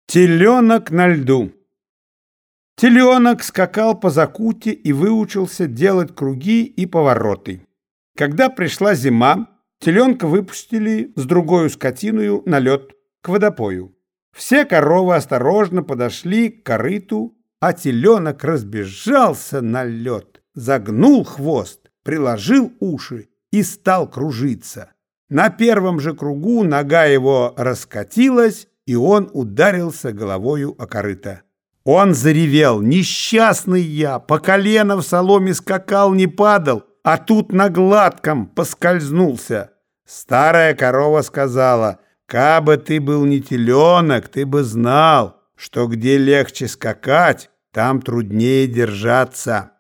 Теленок на льду. Теленок скакал по закуте и выучился делать круги и повороты. Когда пришла зима, теленка выпустили с другою скотиною на лед, к водопою. Все коровы осторожно подошли к корыту, а теленок разбежался на лед, загнул хвост, приложил уши и стал кружиться. На первом же кругу нога его раскатилась, и он ударился головою о корыто. Он заревел: «Несчастный я! По колено в соломе скакал, не падал, а тут на гладком поскользнулся». Старая корова сказала: «Кабы ты был не теленок, ты бы знал, что где легче скакать, там труднее держаться».